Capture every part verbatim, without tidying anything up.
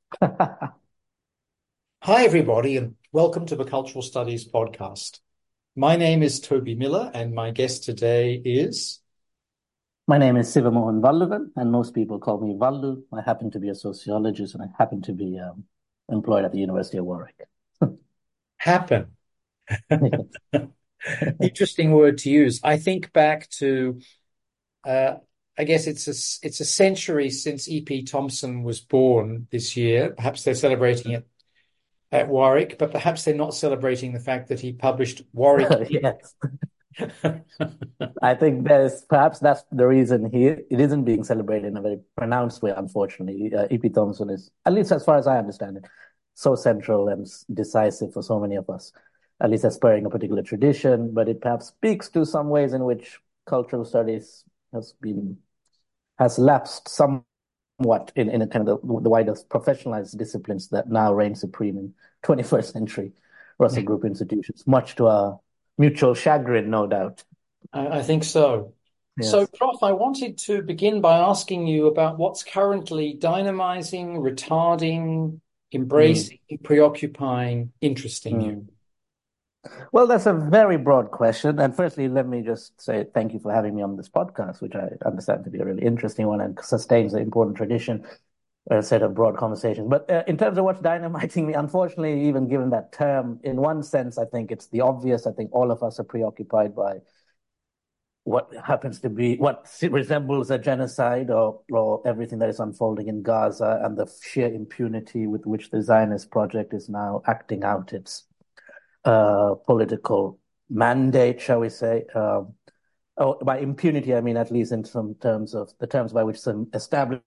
Hi, everybody, and welcome to the Cultural Studies podcast. My name is Toby Miller, and my guest today is. My name is Sivamohan Valluvan, and most people call me Vallu. I happen to be a sociologist, and I happen to be um, employed at the University of Warwick. Happen. Interesting word to use. I think back to, uh, I guess it's a, it's a century since E P Thompson was born this year. Perhaps they're celebrating it at Warwick, but perhaps they're not celebrating the fact that he published Warwick. Yes, I think there's perhaps that's the reason he it isn't being celebrated in a very pronounced way. Unfortunately, uh, E P Thompson is, at least as far as I understand it, so central and s- decisive for so many of us, at least as spurring a particular tradition. But it perhaps speaks to some ways in which cultural studies has been has lapsed somewhat in, in a kind of the, the wider professionalized disciplines that now reign supreme in twenty-first century Russell Group institutions, much to our mutual chagrin, no doubt. I, I think so. So, Yes. Prof, I wanted to begin by asking you about what's currently dynamizing, retarding, Mm, embracing, preoccupying, interesting you. mm. Well, that's a very broad question. And firstly, let me just say thank you for having me on this podcast, which I understand to be a really interesting one and sustains an important tradition, a set of broad conversations. But uh, in terms of what's dynamiting me, unfortunately, even given that term, in one sense, I think it's the obvious. I think all of us are preoccupied by what happens to be what resembles a genocide or, or everything that is unfolding in Gaza and the sheer impunity with which the Zionist project is now acting out its uh, political mandate, shall we say. Um, oh, by impunity, I mean at least in some terms of the terms by which some established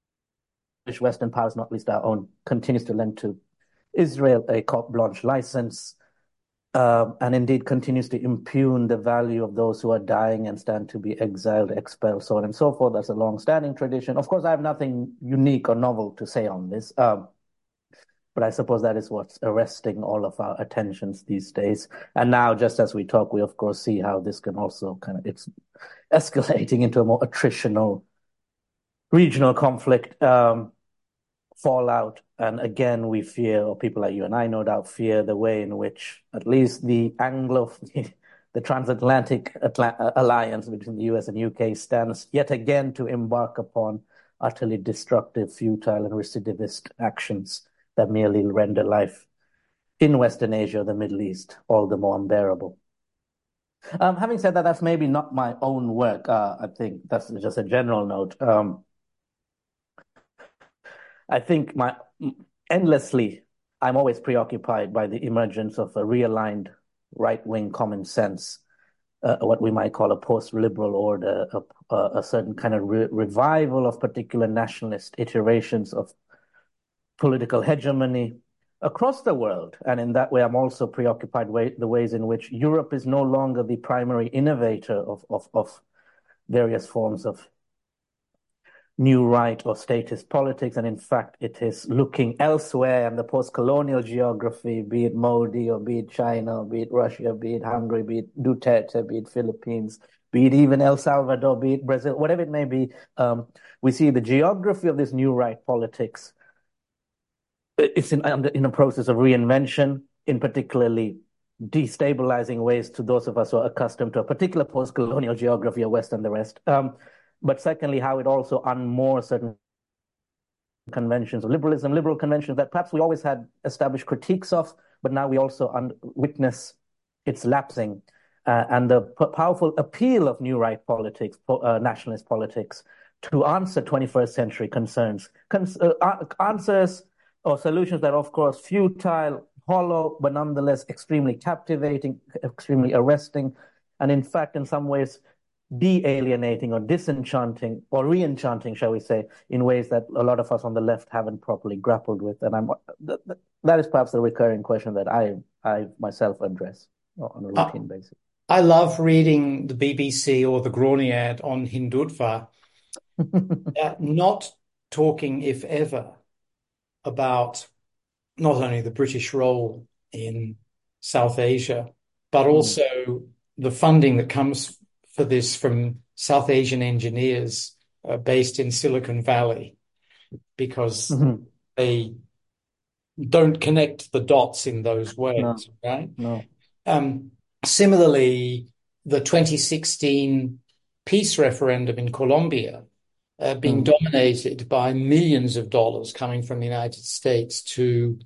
Western powers, not least our own, continues to lend to Israel a carte blanche license, um, and indeed continues to impugn the value of those who are dying and stand to be exiled, expelled, so on and so forth. That's a long-standing tradition. Of course, I have nothing unique or novel to say on this, um, but I suppose that is what's arresting all of our attentions these days. And now, just as we talk, we of course see how this can also kind of it's escalating into a more attritional regional conflict. Um, fallout. And again, we fear, or people like you and I no doubt fear, the way in which at least the Anglo, the transatlantic Atla- alliance between the U S and U K stands yet again to embark upon utterly destructive, futile, and recidivist actions that merely render life in Western Asia or the Middle East all the more unbearable. Um, having said that, that's maybe not my own work. Uh, I think that's just a general note. Um, I think my endlessly, I'm always preoccupied by the emergence of a realigned right-wing common sense, uh, what we might call a post-liberal order, a, a, a certain kind of re revival of particular nationalist iterations of political hegemony across the world. And in that way, I'm also preoccupied with the ways in which Europe is no longer the primary innovator of, of, of various forms of new right or statist politics, and in fact, it is looking elsewhere in the post-colonial geography, be it Modi or be it China, or be it Russia, be it Hungary, be it Duterte, be it Philippines, be it even El Salvador, be it Brazil, whatever it may be. Um, we see the geography of this new right politics. It's in, in a process of reinvention, in particularly destabilizing ways to those of us who are accustomed to a particular post-colonial geography of West and the rest. Um, but secondly, how it also unmoors certain conventions of liberalism, liberal conventions that perhaps we always had established critiques of, but now we also un- witness its lapsing. Uh, and the p- powerful appeal of new right politics, po- uh, nationalist politics, to answer twenty-first century concerns, Cons- uh, answers or solutions that are, of course, futile, hollow, but nonetheless extremely captivating, extremely arresting, and in fact, in some ways, de-alienating or disenchanting or re-enchanting, shall we say, in ways that a lot of us on the left haven't properly grappled with. And I'm th- th- that is perhaps the recurring question that I I myself address on a I, routine basis. I love reading the B B C or the Groniad on Hindutva, uh, not talking, if ever, about not only the British role in South Asia, but Mm, also the funding that comes for this from South Asian engineers uh, based in Silicon Valley, because mhm, they don't connect the dots in those No, ways, right? no. Um, Similarly, the twenty sixteen peace referendum in Colombia, uh, being Mm, dominated by millions of dollars coming from the United States to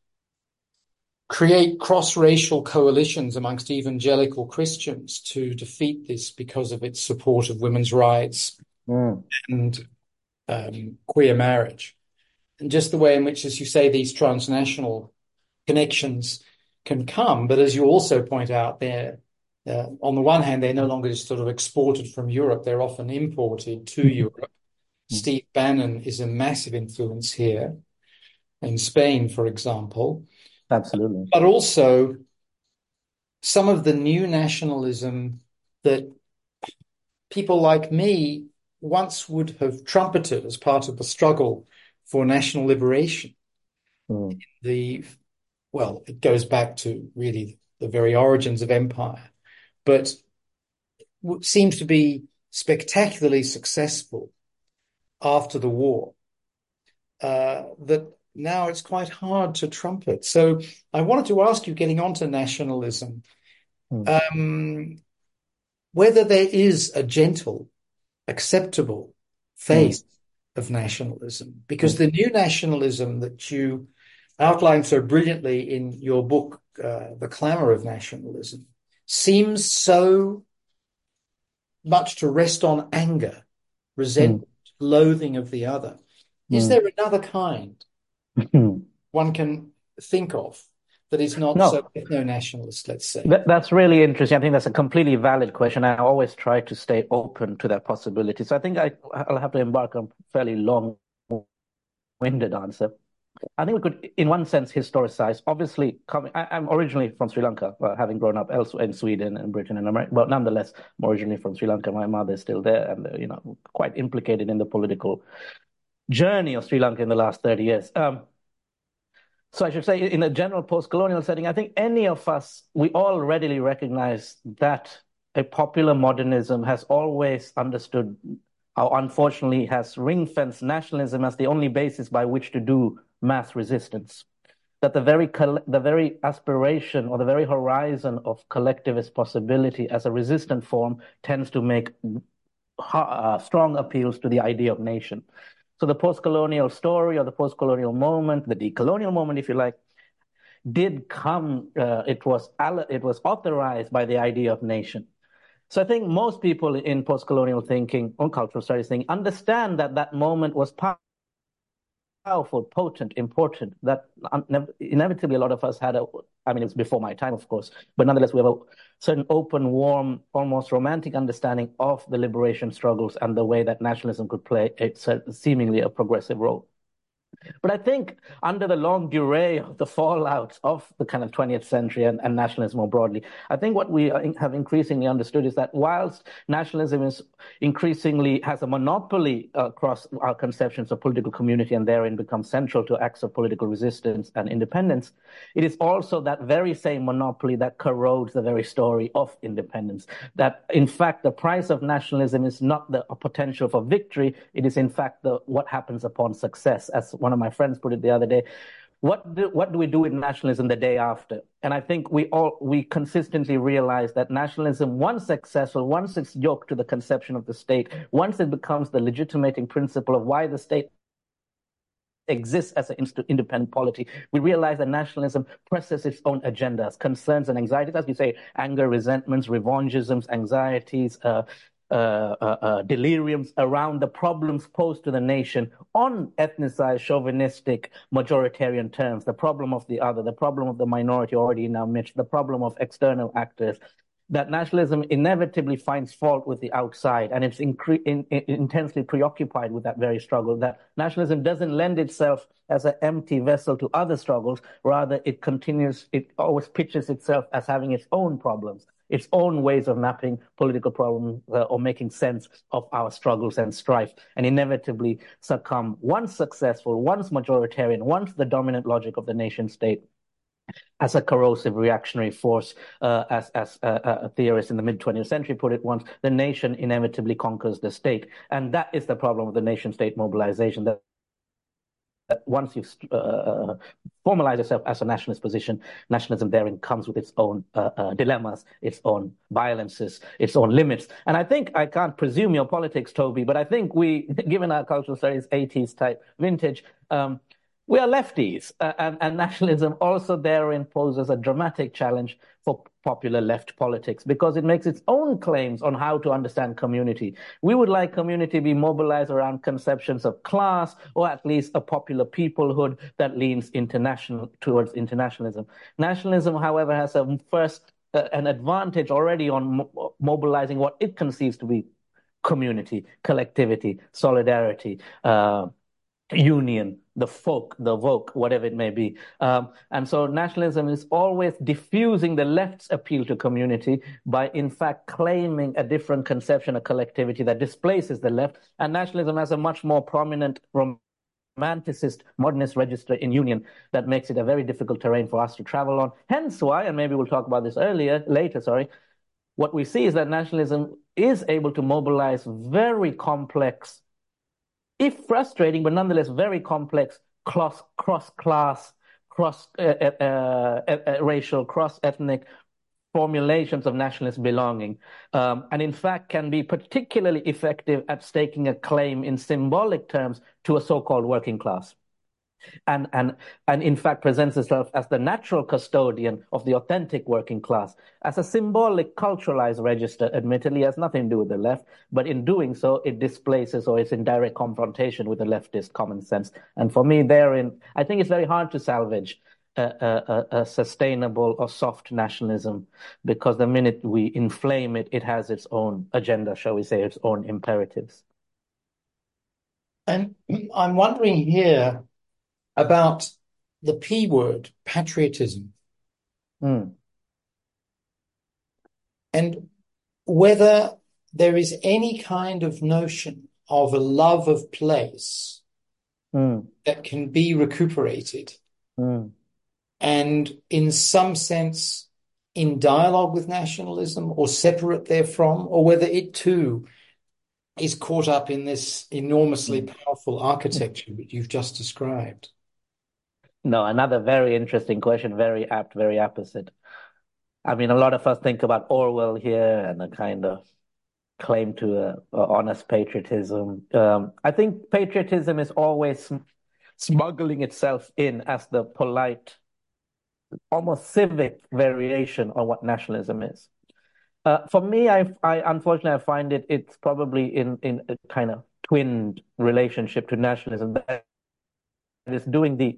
create cross-racial coalitions amongst evangelical Christians to defeat this because of its support of women's rights mm, and um, queer marriage. And just the way in which, as you say, these transnational connections can come. But as you also point out, they're uh, on the one hand, they're no longer just sort of exported from Europe, they're often imported to Europe. mm, Steve Bannon is a massive influence here, in Spain, for example. absolutely. But also some of the new nationalism that people like me once would have trumpeted as part of the struggle for national liberation. Mm, The well, it goes back to really the very origins of empire, but seems to be spectacularly successful after the war. Uh, that now it's quite hard to trumpet. So I wanted to ask you, getting onto nationalism, mm, um, whether there is a gentle, acceptable mm, face of nationalism, because mm, the new nationalism that you outlined so brilliantly in your book, uh, The Clamor of Nationalism, seems so much to rest on anger, mm, resentment, loathing of the other. Is mm. there another kind Mm. one can think of that is not so No, ethno-nationalist, let's say? that, that's really interesting. I think that's a completely valid question. I always try to stay open to that possibility. So I think I, I'll have to embark on a fairly long-winded answer. I think we could, in one sense, historicize. Obviously, coming, I, I'm originally from Sri Lanka, uh, having grown up elsewhere in Sweden and Britain and America. But nonetheless, I'm originally from Sri Lanka. My mother is still there, and uh, you know, quite implicated in the political journey of Sri Lanka in the last thirty years. Um, so I should say, in a general post-colonial setting, I think any of us, we all readily recognize that a popular modernism has always understood, or unfortunately has ring-fenced nationalism as the only basis by which to do mass resistance. That the very the very aspiration or the very horizon of collectivist possibility as a resistant form tends to make uh, strong appeals to the idea of nation. So the post-colonial story or the post-colonial moment, the decolonial moment, if you like, did come. Uh, it was it was authorized by the idea of nation. So I think most people in post-colonial thinking or cultural studies thinking understand that that moment was powerful, potent, important. That inevitably a lot of us had a. I mean, it's before my time, of course, but nonetheless, we have a certain open, warm, almost romantic understanding of the liberation struggles and the way that nationalism could play a seemingly a progressive role. But I think under the long durée of the fallout of the kind of twentieth century and, and nationalism more broadly, I think what we have increasingly understood is that whilst nationalism is increasingly has a monopoly across our conceptions of political community and therein becomes central to acts of political resistance and independence, it is also that very same monopoly that corrodes the very story of independence. That in fact, the price of nationalism is not the potential for victory, it is in fact the what happens upon success, as one of my friends put it the other day. What do, what do we do with nationalism the day after? And I think we all we consistently realize that nationalism, once successful, once it's yoked to the conception of the state, once it becomes the legitimating principle of why the state exists as an independent polity, we realize that nationalism presses its own agendas, concerns, and anxieties, as we say, anger, resentments, revanchisms, anxieties, uh, uh, uh, uh, deliriums around the problems posed to the nation on ethnicized, chauvinistic, majoritarian terms, the problem of the other, the problem of the minority already in our midst, the problem of external actors, that nationalism inevitably finds fault with the outside, and it's incre- in, in, intensely preoccupied with that very struggle, that nationalism doesn't lend itself as an empty vessel to other struggles. Rather, it continues, it always pitches itself as having its own problems, its own ways of mapping political problems uh, or making sense of our struggles and strife, and inevitably succumb, once successful, once majoritarian, once the dominant logic of the nation state, as a corrosive reactionary force, uh, as, as uh, a theorist in the mid-twentieth century put it once, the nation inevitably conquers the state. And that is the problem of the nation-state mobilization, that once you've uh, formalized yourself as a nationalist position, nationalism therein comes with its own uh, uh, dilemmas, its own violences, its own limits. And I think, I can't presume your politics, Toby, but I think we, given our cultural studies eighties type vintage, um, we are lefties, uh, and, and nationalism also therein poses a dramatic challenge for popular left politics because it makes its own claims on how to understand community. We would like community be mobilized around conceptions of class, or at least a popular peoplehood that leans international towards internationalism. Nationalism, however, has a first uh, an advantage already on mo- mobilizing what it conceives to be community, collectivity, solidarity, uh, union, the folk, the voke, whatever it may be. Um, and so nationalism is always diffusing the left's appeal to community by, in fact, claiming a different conception of collectivity that displaces the left. And nationalism has a much more prominent romanticist, modernist register in union that makes it a very difficult terrain for us to travel on. Hence why, and maybe we'll talk about this earlier, later, sorry, what we see is that nationalism is able to mobilize very complex, if frustrating, but nonetheless very complex cross cross class, cross uh, uh, uh, uh, racial, cross ethnic formulations of nationalist belonging, um, and in fact can be particularly effective at staking a claim in symbolic terms to a so-called working class. And, and, and in fact presents itself as the natural custodian of the authentic working class, as a symbolic culturalized register, admittedly has nothing to do with the left, but in doing so, it displaces or is in direct confrontation with the leftist common sense. And for me, therein, I think it's very hard to salvage a, a, a sustainable or soft nationalism, because the minute we inflame it, it has its own agenda, shall we say, its own imperatives. And I'm wondering here about the P word, patriotism, Mm. and whether there is any kind of notion of a love of place Mm. that can be recuperated Mm. and in some sense in dialogue with nationalism or separate therefrom, or whether it too is caught up in this enormously Mm. powerful architecture that you've just described. No, another very interesting question, very apt, very apposite. I mean, a lot of us think about Orwell here and a kind of claim to a, a honest patriotism. Um, I think patriotism is always sm- smuggling itself in as the polite, almost civic variation on what nationalism is. Uh, for me, I, I unfortunately I find it it's probably in in a kind of twinned relationship to nationalism that is doing the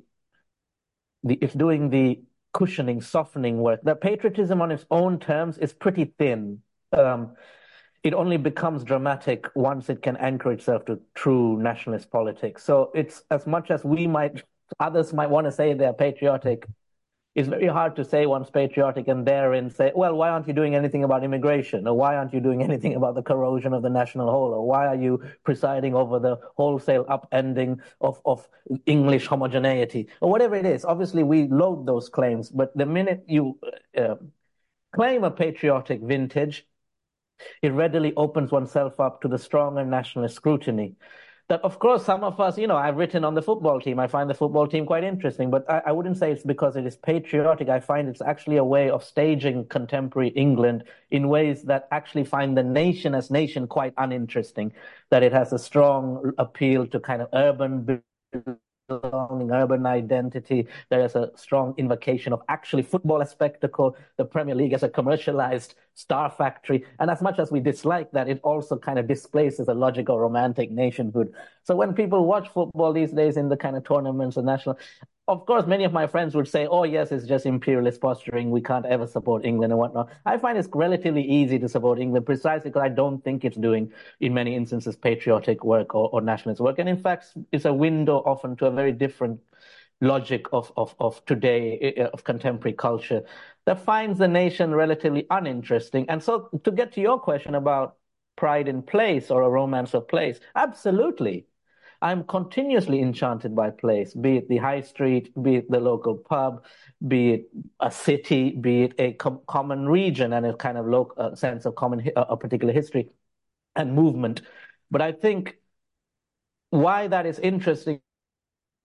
the it's doing the cushioning, softening work. The patriotism on its own terms is pretty thin. Um, it only becomes dramatic once it can anchor itself to true nationalist politics. So it's as much as we might, others might want to say they're patriotic, it's very hard to say one's patriotic and therein say, well, why aren't you doing anything about immigration? Or why aren't you doing anything about the corrosion of the national whole? Or why are you presiding over the wholesale upending of, of English homogeneity? Or whatever it is. Obviously, we load those claims, but the minute you uh, claim a patriotic vintage, it readily opens oneself up to the stronger nationalist scrutiny. That, of course, some of us, you know, I've written on the football team. I find the football team quite interesting, but I, I wouldn't say it's because it is patriotic. I find it's actually a way of staging contemporary England in ways that actually find the nation as nation quite uninteresting, that it has a strong appeal to kind of urban belonging, urban identity. There is a strong invocation of actually football as spectacle, the Premier League as a commercialized star factory. And as much as we dislike that, it also kind of displaces a logical romantic nationhood. So when people watch football these days in the kind of tournaments and national, of course, many of my friends would say, oh, yes, it's just imperialist posturing. We can't ever support England and whatnot. I find it's relatively easy to support England precisely because I don't think it's doing, in many instances, patriotic work or, or nationalist work. And in fact, it's a window often to a very different logic of, of, of today, of contemporary culture, that finds the nation relatively uninteresting. And so to get to your question about pride in place or a romance of place, absolutely. I'm continuously enchanted by place, be it the high street, be it the local pub, be it a city, be it a com- common region and a kind of local uh, sense of common, uh, a particular history and movement. But I think why that is interesting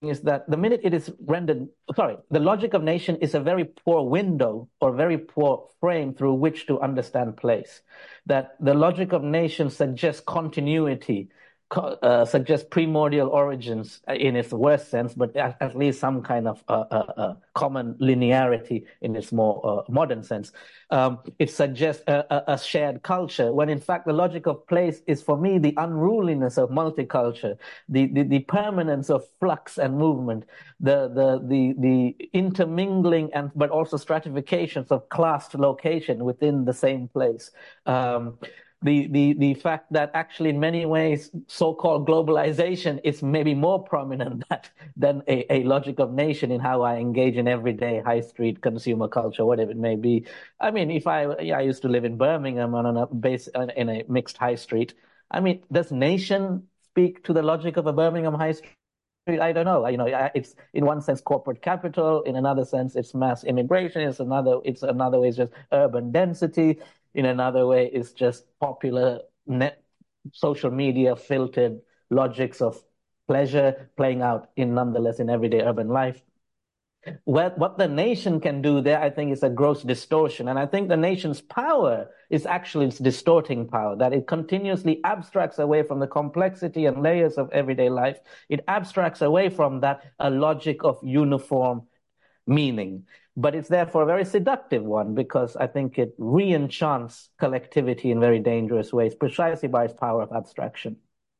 is that the minute it is rendered, sorry, the logic of nation is a very poor window or very poor frame through which to understand place. That the logic of nation suggests continuity, uh, suggests primordial origins in its worst sense, but at, at least some kind of uh, uh, uh, common linearity in its more uh, modern sense. Um, it suggests a, a, a shared culture, when in fact the logic of place is, for me, the unruliness of multiculture, the, the, the permanence of flux and movement, the, the, the, the intermingling and but also stratifications of classed location within the same place. Um, The, the, the fact that actually in many ways so-called globalization is maybe more prominent that, than a, a logic of nation in how I engage in everyday high street consumer culture, whatever it may be. I mean, if I yeah, I used to live in Birmingham on a base in a mixed high street. I mean, does nation speak to the logic of a Birmingham high street? I don't know. You know, it's in one sense corporate capital. In another sense, it's mass immigration. It's another. It's another way. It's just urban density. In another way, it's just popular net social media filtered logics of pleasure playing out in nonetheless in everyday urban life. What, what the nation can do there, I think, is a gross distortion. And I think the nation's power is actually its distorting power, that it continuously abstracts away from the complexity and layers of everyday life. It abstracts away from that a logic of uniform meaning. But it's therefore a very seductive one, because I think it re-enchants collectivity in very dangerous ways, precisely by its power of abstraction.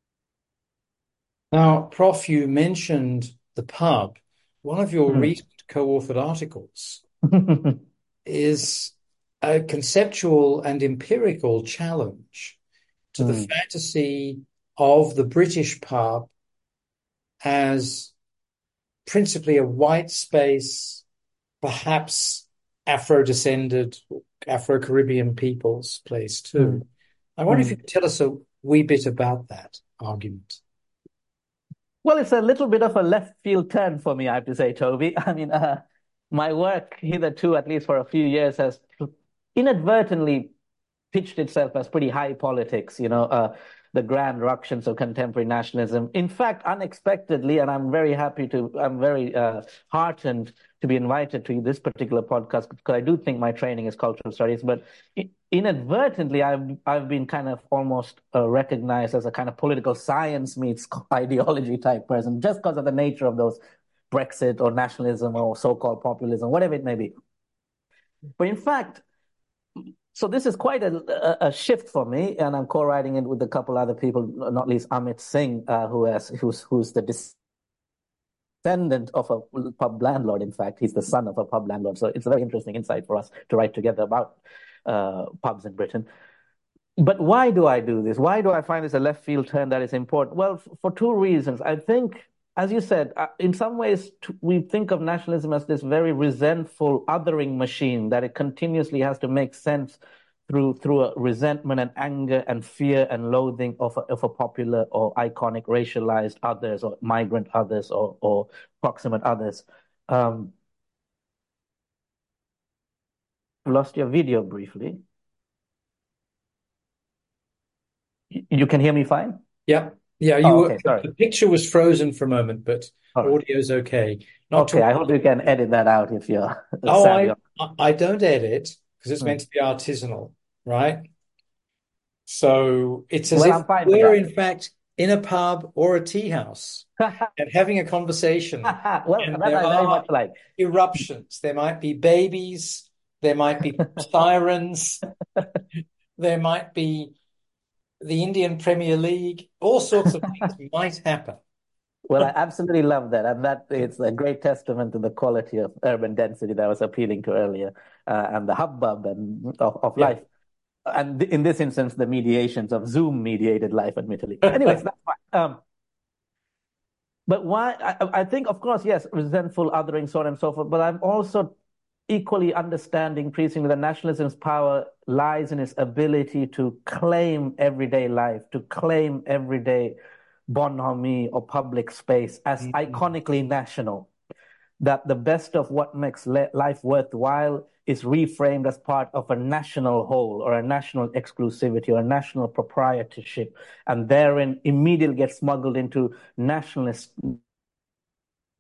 Now, Professor, you mentioned the pub. One of your mm. recent co-authored articles is a conceptual and empirical challenge to mm. the fantasy of the British pub as principally a white space, perhaps Afro-descended, Afro-Caribbean people's place too. Mm. I wonder mm. if you could tell us a wee bit about that argument. Well, it's a little bit of a left field turn for me, I have to say, Toby. I mean, uh, my work hitherto, at least for a few years, has inadvertently pitched itself as pretty high politics, you know, uh, the grand ructions of contemporary nationalism. In fact, unexpectedly, and I'm very happy to, I'm very uh, heartened to be invited to this particular podcast, because I do think my training is cultural studies, but inadvertently, I've I've been kind of almost uh, recognized as a kind of political science meets ideology type person, just because of the nature of those Brexit or nationalism or so-called populism, whatever it may be. But in fact, so this is quite a, a, a shift for me, and I'm co-writing it with a couple other people, not least Amit Singh, uh, who has who's who's the descendant of a pub landlord. In fact, he's the son of a pub landlord. So it's a very interesting insight for us to write together about uh, pubs in Britain. But why do I do this? Why do I find this a left field turn that is important? Well, f- for two reasons. I think, as you said, uh, in some ways, t- we think of nationalism as this very resentful othering machine, that it continuously has to make sense through through a resentment and anger and fear and loathing of a, of a popular or iconic racialized others or migrant others or, or proximate others. Um, lost your video briefly. Y- You can hear me fine? Yeah. Yeah, you Oh, were, okay, sorry. the picture was frozen for a moment, but All right. audio's okay. Not Okay, to, I hope you can edit that out if you're oh, savvy. I, I don't edit because it's Hmm. meant to be artisanal, right? So it's as Well, if I'm fine with we're that. in fact in a pub or a tea house and having a conversation. Well, And that there I very are much like. eruptions. There might be babies. There might be sirens. There might be the Indian Premier League. All sorts of things might happen. Well, I absolutely love that, and that it's a great testament to the quality of urban density that I was appealing to earlier, uh, and the hubbub and of, of Yeah. life, and th- in this instance, the mediations of Zoom-mediated life, admittedly. Anyways, that's fine. Um, but why? I, I think, of course, yes, resentful, othering, so on and so forth. But I'm also equally understanding increasingly that nationalism's power lies in its ability to claim everyday life, to claim everyday bonhomie or public space as Mhm. iconically national, that the best of what makes le- life worthwhile is reframed as part of a national whole or a national exclusivity or a national proprietorship, and therein immediately gets smuggled into nationalist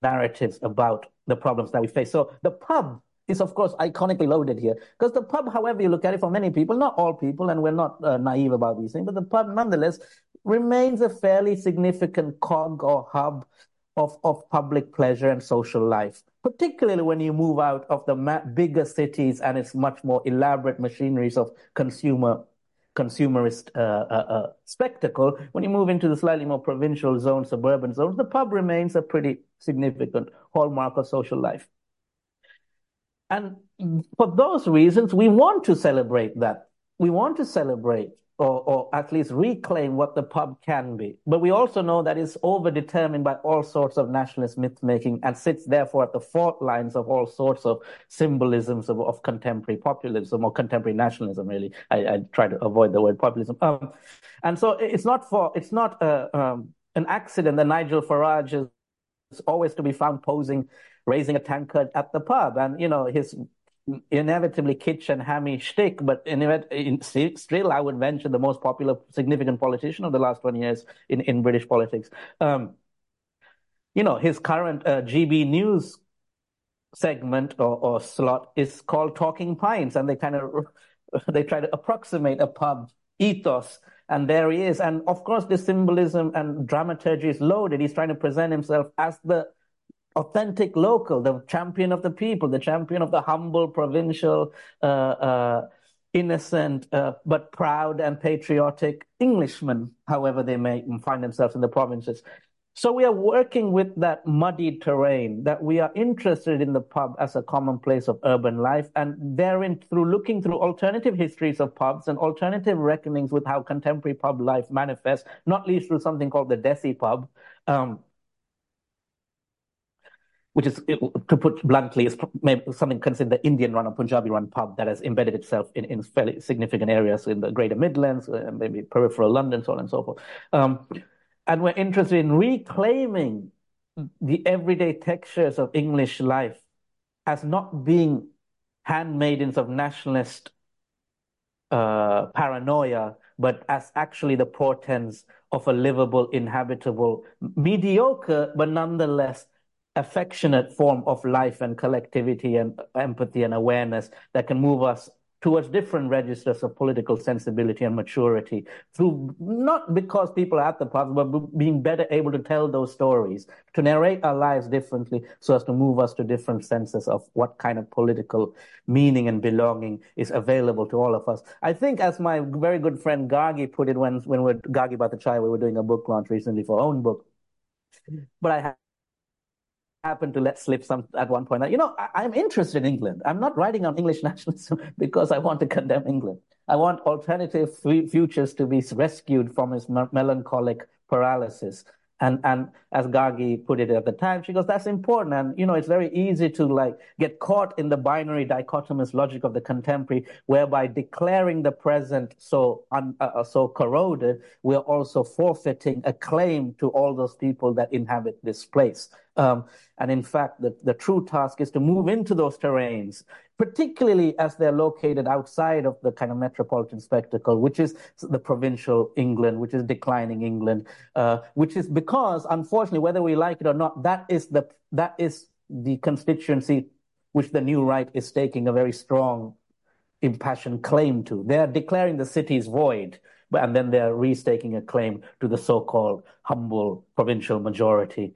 narratives about the problems that we face. So the pub is, of course, iconically loaded here because the pub, however you look at it, for many people, not all people, and we're not uh, naive about these things, but the pub nonetheless remains a fairly significant cog or hub of, of public pleasure and social life, particularly when you move out of the ma- bigger cities and its much more elaborate machineries of consumer consumerist uh, uh, uh, spectacle. When you move into the slightly more provincial zones, suburban zones, the pub remains a pretty significant hallmark of social life. And for those reasons, we want to celebrate that. We want to celebrate or, or at least reclaim what the pub can be. But we also know that it's overdetermined by all sorts of nationalist myth-making and sits therefore at the fault lines of all sorts of symbolisms of, of contemporary populism or contemporary nationalism, really. I, I try to avoid the word populism. Um, and so it's not for it's not uh, um, an accident that Nigel Farage is always to be found posing, raising a tankard at the pub. And, you know, his inevitably kitsch and hammy shtick, but in, in, still, I would venture the most popular, significant politician of the last twenty years in, in British politics. Um, you know, his current uh, G B News segment or, or slot is called Talking Pints, and they kind of they try to approximate a pub ethos. And there he is. And of course, the symbolism and dramaturgy is loaded. He's trying to present himself as the authentic local, the champion of the people, the champion of the humble, provincial, uh, uh, innocent, uh, but proud and patriotic Englishmen, however they may find themselves in the provinces. So we are working with that muddy terrain, that we are interested in the pub as a commonplace of urban life, and therein, through looking through alternative histories of pubs and alternative reckonings with how contemporary pub life manifests, not least through something called the Desi pub, um, which is, to put bluntly, is maybe something considered the Indian-run or Punjabi-run pub that has embedded itself in, in fairly significant areas in the Greater Midlands, uh, maybe peripheral London, so on and so forth. Um, and we're interested in reclaiming the everyday textures of English life as not being handmaidens of nationalist uh, paranoia, but as actually the portents of a livable, inhabitable, mediocre, but nonetheless affectionate form of life and collectivity and empathy and awareness that can move us towards different registers of political sensibility and maturity through, not because people are at the pubs, but being better able to tell those stories, to narrate our lives differently so as to move us to different senses of what kind of political meaning and belonging is available to all of us. I think, as my very good friend Gargi put it when, when we were Gargi Bhattacharya, we were doing a book launch recently for our own book, but I have happened to let slip some at one point. You know, I, I'm interested in England. I'm not writing on English nationalism because I want to condemn England. I want alternative f- futures to be rescued from its me- melancholic paralysis. And and as Gargi put it at the time, she goes, that's important. And, you know, it's very easy to like get caught in the binary dichotomous logic of the contemporary, whereby declaring the present so un, uh, so corroded, we're also forfeiting a claim to all those people that inhabit this place. Um, and in fact, the, the true task is to move into those terrains, particularly as they're located outside of the kind of metropolitan spectacle, which is the provincial England, which is declining England, uh, which is because, unfortunately, whether we like it or not, that is the that is the constituency which the new right is taking a very strong, impassioned claim to. They are declaring the cities void, and then they're restaking a claim to the so-called humble provincial majority,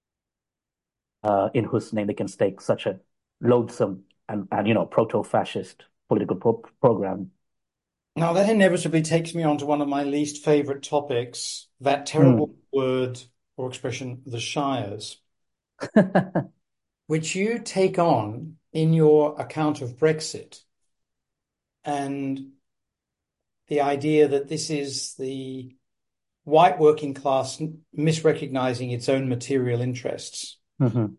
Uh, in whose name they can stake such a loathsome and, and you know, proto-fascist political pro- program. Now, that inevitably takes me on to one of my least favorite topics, that terrible Mm. word or expression, the Shires, which you take on in your account of Brexit, and the idea that this is the white working class misrecognizing its own material interests. Mm-hmm.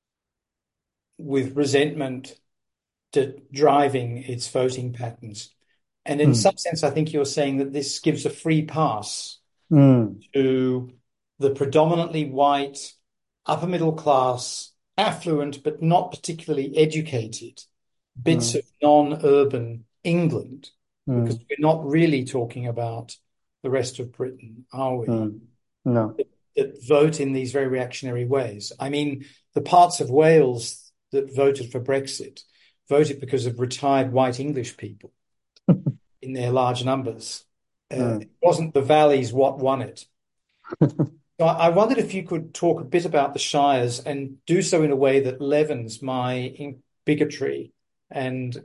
With resentment to driving its voting patterns. And in Mm. some sense, I think you're saying that this gives a free pass mm. to the predominantly white, upper middle class, affluent, but not particularly educated bits Mm. of non-urban England, Mm. because we're not really talking about the rest of Britain, are we? Mm. No. That, that vote in these very reactionary ways. I mean, the parts of Wales that voted for Brexit voted because of retired white English people in their large numbers. Uh, Mm. it wasn't the valleys what won it. So I I wondered if you could talk a bit about the Shires and do so in a way that leavens my in- bigotry and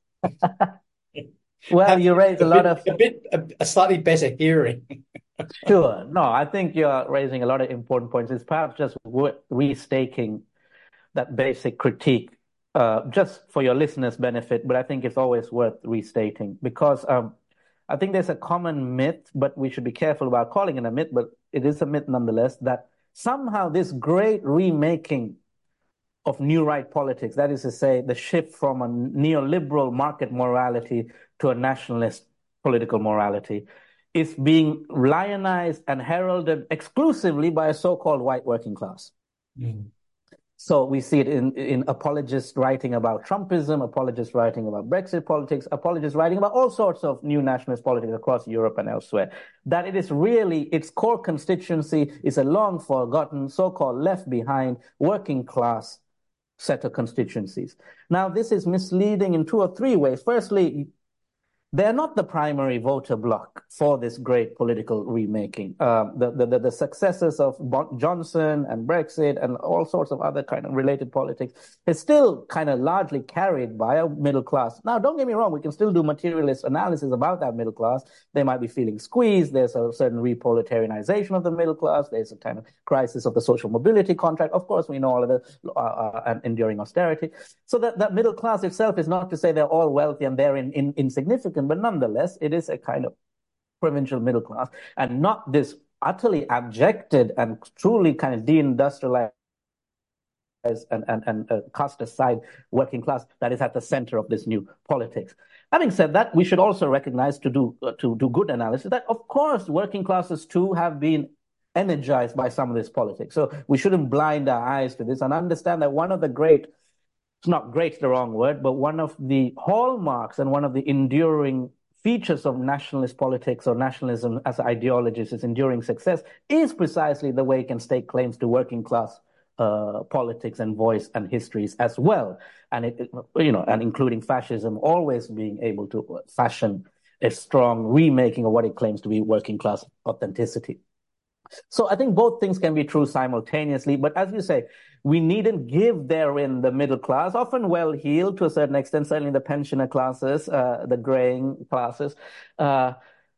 Well, have you raise a a lot bit, of a bit, a, a slightly better hearing. Sure. No, I think you're raising a lot of important points. It's perhaps just worth restating that basic critique, uh, just for your listeners' benefit, but I think it's always worth restating because um, I think there's a common myth, but we should be careful about calling it a myth, but it is a myth nonetheless, that somehow this great remaking of new right politics, that is to say, the shift from a neoliberal market morality to a nationalist political morality, is being lionized and heralded exclusively by a so-called white working class. Mm. So we see it in, in apologists writing about Trumpism, apologists writing about Brexit politics, apologists writing about all sorts of new nationalist politics across Europe and elsewhere. That it is really, its core constituency is a long forgotten, so-called left behind working class set of constituencies. Now, this is misleading in two or three ways. Firstly, they're not the primary voter bloc for this great political remaking. Uh, the, the, the successes of Johnson and Brexit and all sorts of other kind of related politics is still kind of largely carried by a middle class. Now, don't get me wrong, we can still do materialist analysis about that middle class. They might be feeling squeezed. There's a certain reproletarianization of the middle class. There's a kind of crisis of the social mobility contract. Of course, we know all of the uh, uh, enduring austerity. So that, that middle class itself is not to say they're all wealthy and they're in, in, insignificant, but nonetheless, it is a kind of provincial middle class and not this utterly abjected and truly kind of deindustrialized and, and, and uh, cast aside working class that is at the center of this new politics. Having said that, we should also recognize, to do uh, to do good analysis, that of course working classes too have been energized by some of this politics. So we shouldn't blind our eyes to this and understand that one of the great, it's not great, the wrong word, but one of the hallmarks and one of the enduring features of nationalist politics or nationalism as ideologies, its enduring success, is precisely the way it can stake claims to working class uh, politics and voice and histories as well. And it, it, you know, and including fascism, always being able to fashion a strong remaking of what it claims to be working class authenticity. So I think both things can be true simultaneously. But as you say, we needn't give therein the middle class, often well-heeled to a certain extent, certainly the pensioner classes, uh, the graying classes, uh,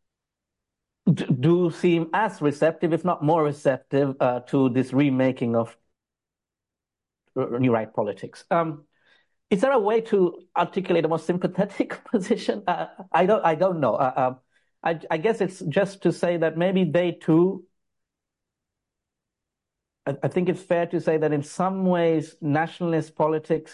do seem as receptive, if not more receptive, uh, to this remaking of new right politics. Um, is there a way to articulate a more sympathetic position? Uh, I don't. I don't know. Uh, um, I, I guess it's just to say that maybe they too. I, I think it's fair to say that in some ways, nationalist politics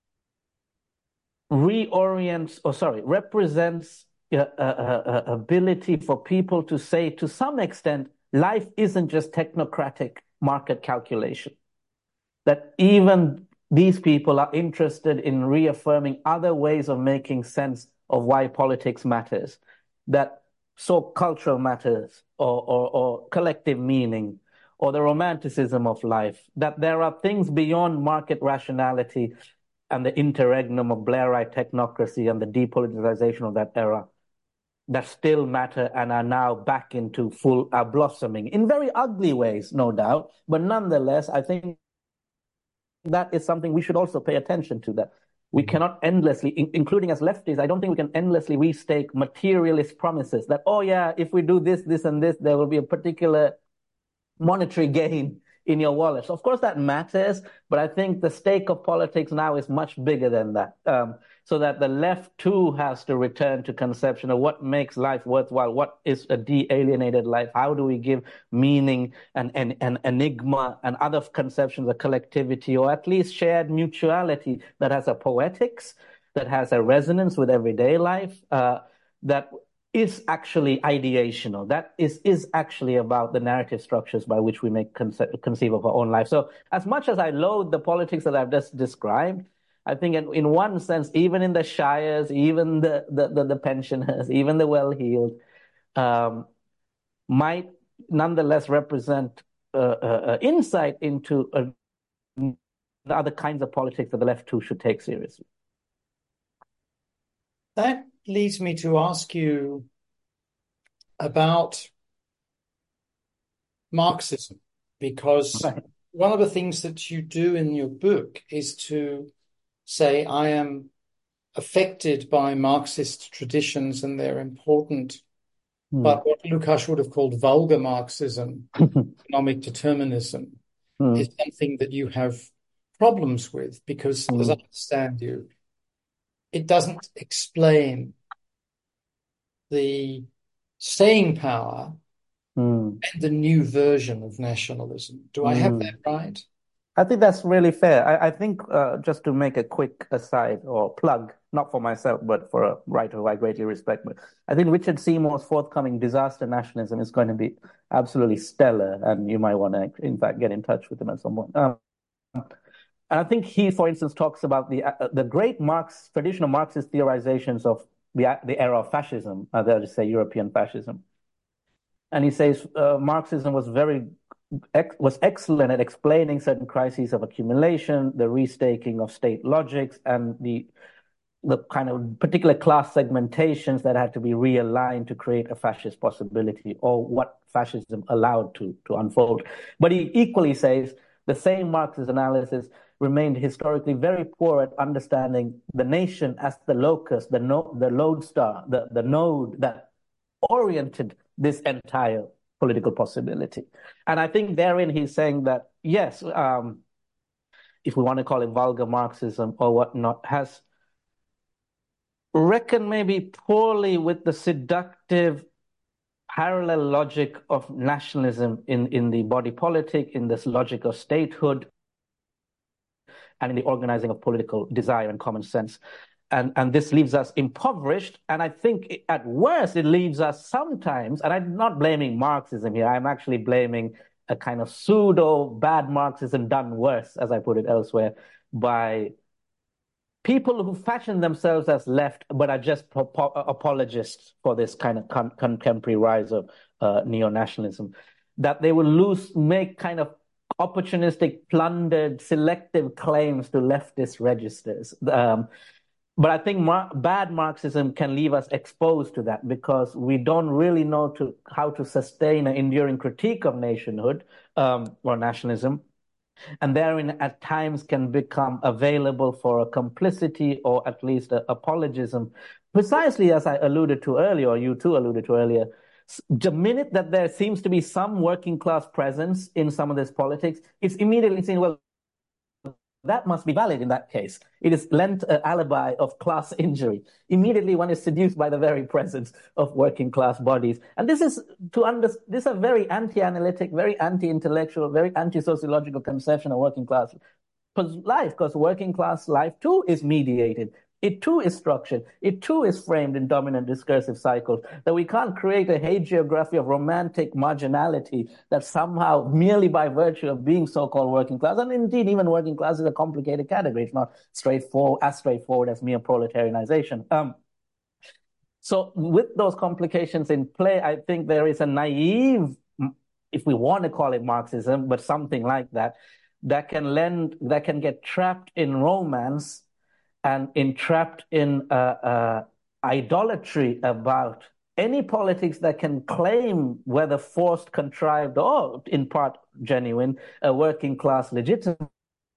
reorients, or sorry, represents a, a, a ability for people to say, to some extent, life isn't just technocratic market calculation. That even these people are interested in reaffirming other ways of making sense of why politics matters, that so cultural matters or, or, or collective meaning or the romanticism of life, that there are things beyond market rationality and the interregnum of Blairite technocracy and the depoliticization of that era that still matter and are now back into full uh, blossoming in very ugly ways, no doubt. But nonetheless, I think that is something we should also pay attention to, that we cannot endlessly, in, including as lefties, I don't think we can endlessly restake materialist promises that, oh yeah, if we do this, this, and this, there will be a particular monetary gain in your wallet. So of course that matters, but I think the stake of politics now is much bigger than that. Um, so that the left too has to return to conception of what makes life worthwhile, what is a de-alienated life, how do we give meaning and, and, and enigma and other conceptions of collectivity, or at least shared mutuality that has a poetics, that has a resonance with everyday life, uh, that is actually ideational. That is is actually about the narrative structures by which we make conce- conceive of our own life. So as much as I loathe the politics that I've just described, I think in, in one sense, even in the shires, even the, the, the, the pensioners, even the well-heeled, um, might nonetheless represent uh, uh, uh, insight into a other kinds of politics that the left too should take seriously. That leads me to ask you about Marxism, because Right. one of the things that you do in your book is to say, I am affected by Marxist traditions and they're important, Hmm. but what Lukács would have called vulgar Marxism, economic determinism, Hmm. is something that you have problems with because, as I Hmm. understand you, it doesn't explain the staying power Hmm. and the new version of nationalism. Do I have that Hmm. right? I think that's really fair. I, I think uh, just to make a quick aside or plug, not for myself, but for a writer who I greatly respect, but I think Richard Seymour's forthcoming Disaster Nationalism is going to be absolutely stellar, and you might want to, in fact, get in touch with him at some point. Um, and I think he, for instance, talks about the uh, the great Marx traditional Marxist theorizations of the the era of fascism, uh, that is, say, European fascism. And he says uh, Marxism was very ex was excellent at explaining certain crises of accumulation, the restaking of state logics, and the the kind of particular class segmentations that had to be realigned to create a fascist possibility, or what fascism allowed to to unfold. But he equally says the same Marxist analysis remained historically very poor at understanding the nation as the locus, the no, the lodestar, the the node that oriented this entire political possibility. And I think therein he's saying that, yes, um, if we want to call it vulgar Marxism or whatnot, has reckoned maybe poorly with the seductive parallel logic of nationalism in, in the body politic, in this logic of statehood, and in the organizing of political desire and common sense. And, and this leaves us impoverished. And I think at worst, it leaves us sometimes, and I'm not blaming Marxism here, I'm actually blaming a kind of pseudo bad Marxism done worse, as I put it elsewhere, by people who fashion themselves as left, but are just apologists for this kind of con contemporary rise of uh, neo-nationalism, that they will lose, make kind of opportunistic, plundered, selective claims to leftist registers. Um, but I think mar bad Marxism can leave us exposed to that because we don't really know to, how to sustain an enduring critique of nationhood um, or nationalism. And therein at times can become available for a complicity or at least a apologism, precisely as I alluded to earlier, or you too alluded to earlier. The minute that there seems to be some working class presence in some of this politics, it's immediately seen, well, that must be valid in that case. It is lent an alibi of class injury. Immediately one is seduced by the very presence of working class bodies. And this is to under, this is a very anti-analytic, very anti-intellectual, very anti-sociological conception of working class life, because working class life too is mediated. It too is structured. It too is framed in dominant discursive cycles. That we can't create a hagiography of romantic marginality that somehow, merely by virtue of being so-called working class, and indeed even working class is a complicated category. It's not straightforward, as straightforward as mere proletarianization. Um, so with those complications in play, I think there is a naive, if we want to call it Marxism, but something like that, that can lend, that can get trapped in romance and entrapped in uh, uh, idolatry about any politics that can claim, whether forced, contrived, or in part genuine, a working class legitimacy,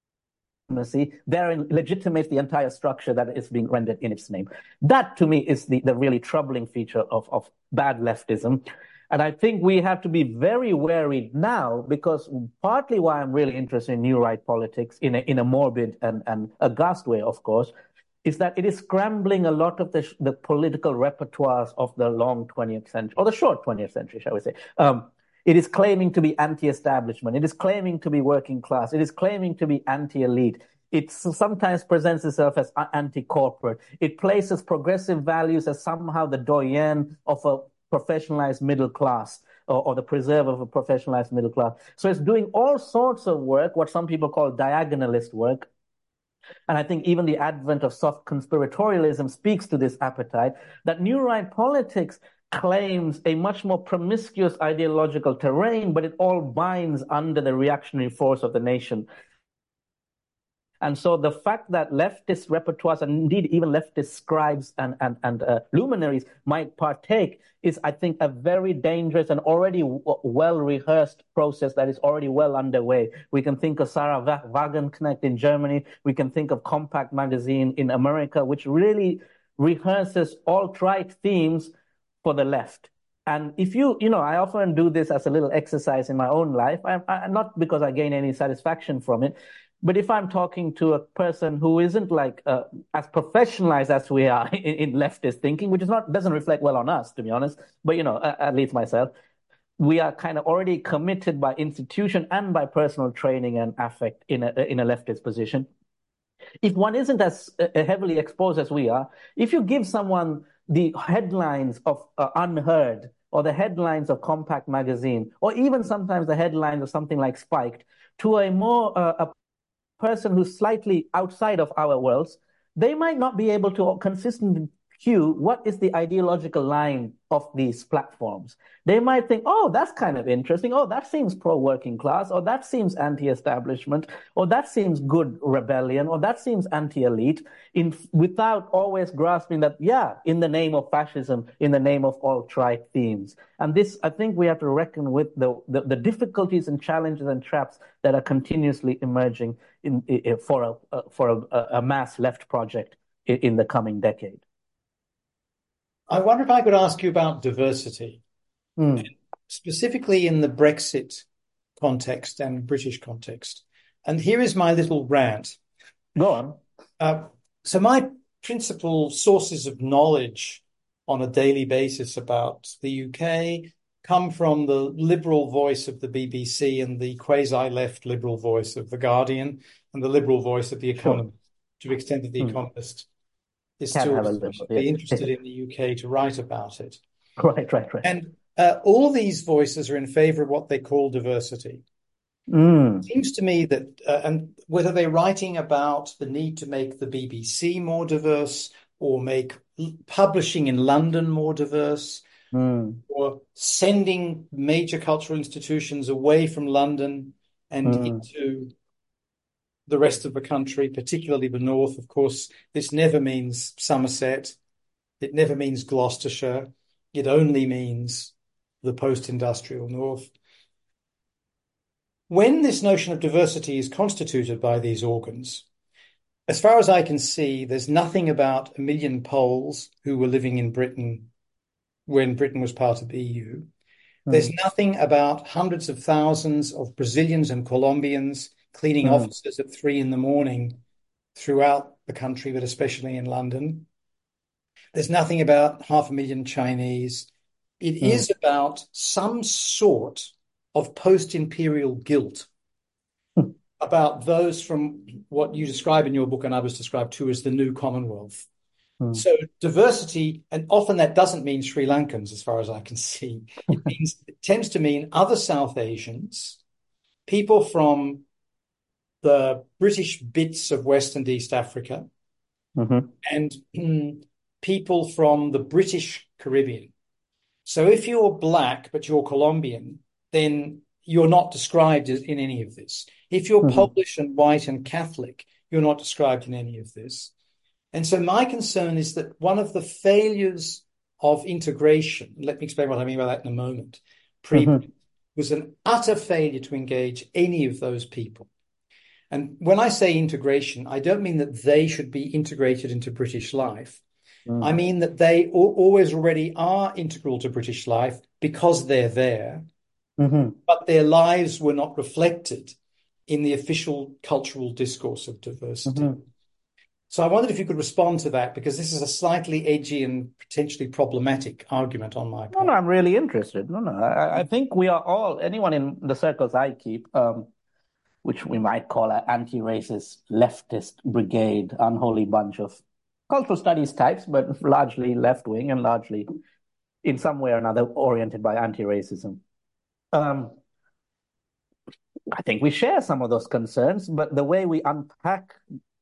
therein legitimates the entire structure that is being rendered in its name. That, to me, is the, the really troubling feature of, of bad leftism. And I think we have to be very wary now, because partly why I'm really interested in new right politics, in a, in a morbid and, and aghast way, of course, is that it is scrambling a lot of the, the political repertoires of the long twentieth century, or the short twentieth century, shall we say. Um, it is claiming to be anti-establishment. It is claiming to be working class. It is claiming to be anti-elite. It sometimes presents itself as anti-corporate. It places progressive values as somehow the doyen of a professionalized middle class, or, or the preserve of a professionalized middle class. So it's doing all sorts of work, what some people call diagonalist work. And I think even the advent of soft conspiratorialism speaks to this appetite, that new right politics claims a much more promiscuous ideological terrain, but it all binds under the reactionary force of the nation. And so the fact that leftist repertoires and indeed even leftist scribes and, and, and uh, luminaries might partake is, I think, a very dangerous and already w- well-rehearsed process that is already well underway. We can think of Sarah Wagenknecht in Germany. We can think of Compact Magazine in America, which really rehearses alt-right themes for the left. And if you, you know, I often do this as a little exercise in my own life, I, I, not because I gain any satisfaction from it, but if I'm talking to a person who isn't like uh, as professionalized as we are in, in leftist thinking, which is not doesn't reflect well on us, to be honest, but you know, uh, at least myself, we are kind of already committed by institution and by personal training and affect in a in a leftist position. If one isn't as uh, heavily exposed as we are, if you give someone the headlines of uh, Unheard or the headlines of Compact Magazine, or even sometimes the headlines of something like Spiked, to a more uh, a person who's slightly outside of our worlds, they might not be able to consistently cue what is the ideological line of these platforms. They might think, oh, that's kind of interesting. Oh, that seems pro-working class, or that seems anti-establishment, or that seems good rebellion, or that seems anti-elite, in without always grasping that, yeah, in the name of fascism, in the name of alt-right themes. And this, I think we have to reckon with the, the, the difficulties and challenges and traps that are continuously emerging in, in for a uh, for a, a mass left project in, in the coming decade. I wonder if I could ask you about diversity, mm. specifically in the Brexit context and British context. And here is my little rant. Go on. Uh, so my principal sources of knowledge on a daily basis about the U K come from the liberal voice of the B B C and the quasi-left liberal voice of The Guardian and the liberal voice of The Economist, sure. to the extent that The mm. Economist is Can't still liberal, yeah. yeah. interested in the U K to write about it. Right, right, right. And uh, all these voices are in favor of what they call diversity. Mm. It seems to me that, uh, and whether they're writing about the need to make the B B C more diverse or make publishing in London more diverse, mm. or sending major cultural institutions away from London and mm. into the rest of the country, particularly the north. Of course, this never means Somerset. It never means Gloucestershire. It only means the post-industrial north. When this notion of diversity is constituted by these organs, as far as I can see, there's nothing about a million Poles who were living in Britain when Britain was part of the E U. Mm. There's nothing about hundreds of thousands of Brazilians and Colombians cleaning mm. offices at three in the morning throughout the country, but especially in London. There's nothing about half a million Chinese. It mm. is about some sort of post-imperial guilt mm. about those from what you describe in your book and others describe too as the new Commonwealth. Mm. So diversity, and often that doesn't mean Sri Lankans, as far as I can see. It means it tends to mean other South Asians, people from the British bits of West and East Africa, mm-hmm. and mm, people from the British Caribbean. So if you're black but you're Colombian, then you're not described as in any of this. If you're mm-hmm. Polish and white and Catholic, you're not described in any of this. And so my concern is that one of the failures of integration, let me explain what I mean by that in a moment, pre mm-hmm. was an utter failure to engage any of those people. And when I say integration, I don't mean that they should be integrated into British life. Mm. I mean that they al- always already are integral to British life because they're there, mm-hmm. but their lives were not reflected in the official cultural discourse of diversity. Mm-hmm. So I wondered if you could respond to that, because this is a slightly edgy and potentially problematic argument on my part. No, no, I'm really interested. No, no, I, I think we are all, anyone in the circles I keep, um, which we might call an anti-racist leftist brigade, unholy bunch of cultural studies types, but largely left-wing and largely in some way or another oriented by anti-racism. Um, I think we share some of those concerns, but the way we unpack